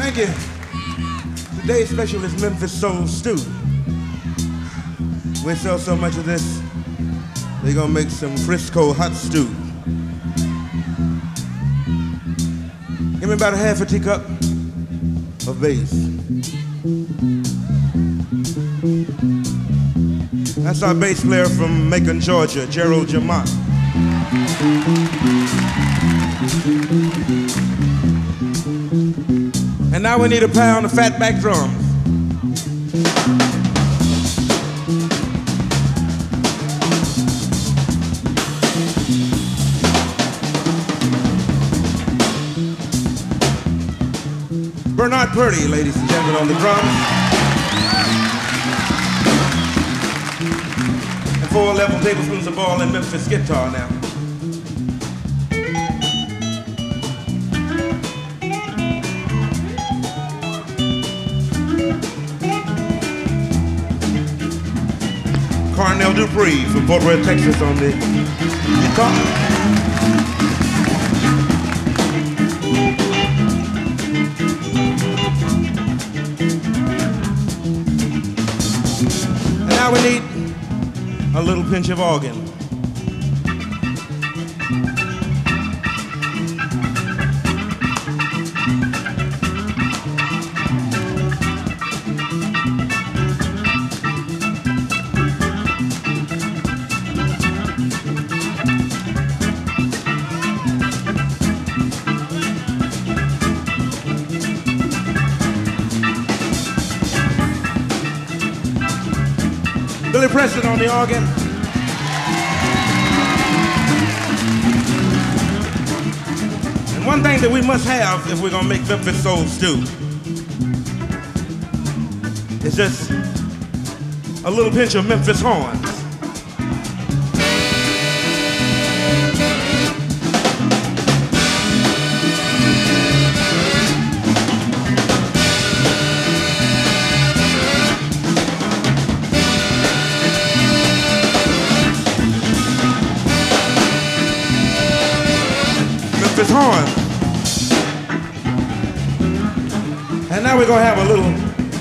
Thank you. Today's special is Memphis Soul Stew. We sell so much of this, they're gonna make some Frisco hot stew. Give me about a half a teacup of bass. That's our bass player from Macon, Georgia, Gerald Jamont. And now we need a pound of fatback drums. Bernard Purdy, ladies and gentlemen, on the drums. And 4 level tablespoons of ball and Memphis guitar now. Carnell Dupree from Fort Worth, Texas on the guitar. Now we need a little pinch of organ. Billy Preston on the organ. And one thing that we must have if we're gonna make Memphis Soul Stew is just a little pinch of Memphis horns. His horn. And now we're gonna have a little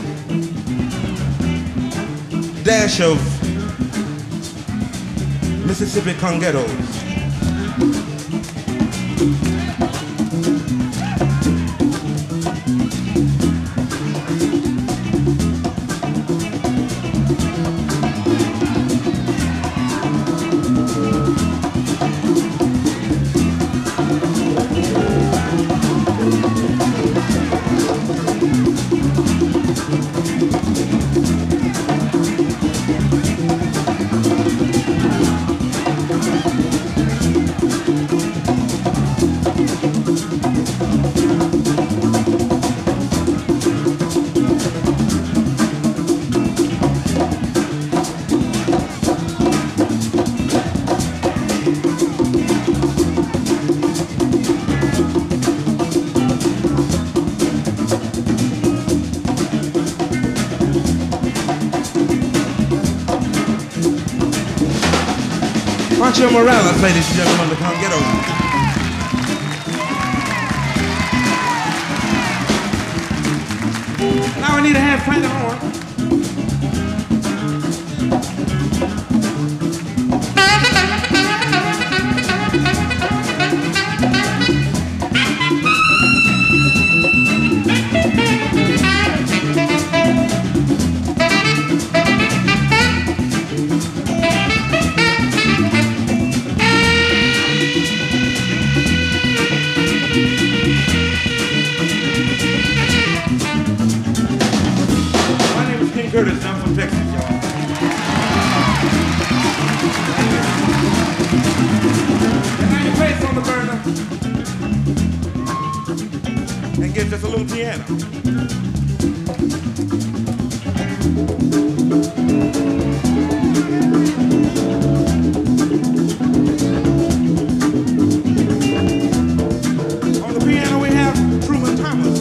dash of Mississippi congettos. Pancho Morales, ladies and gentlemen, the congetto. Now I need a half pint of horn. Curtis, I'm from Texas, y'all. And now you place on the burner and get just a little piano. On the piano we have Truman Thomas.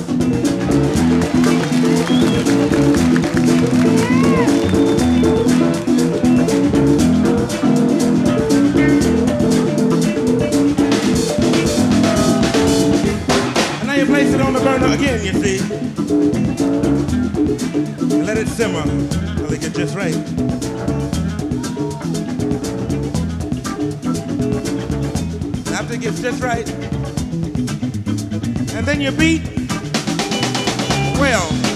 Place it on the burner again, you see. And let it simmer till it gets just right. And after it gets just right, and then you beat well.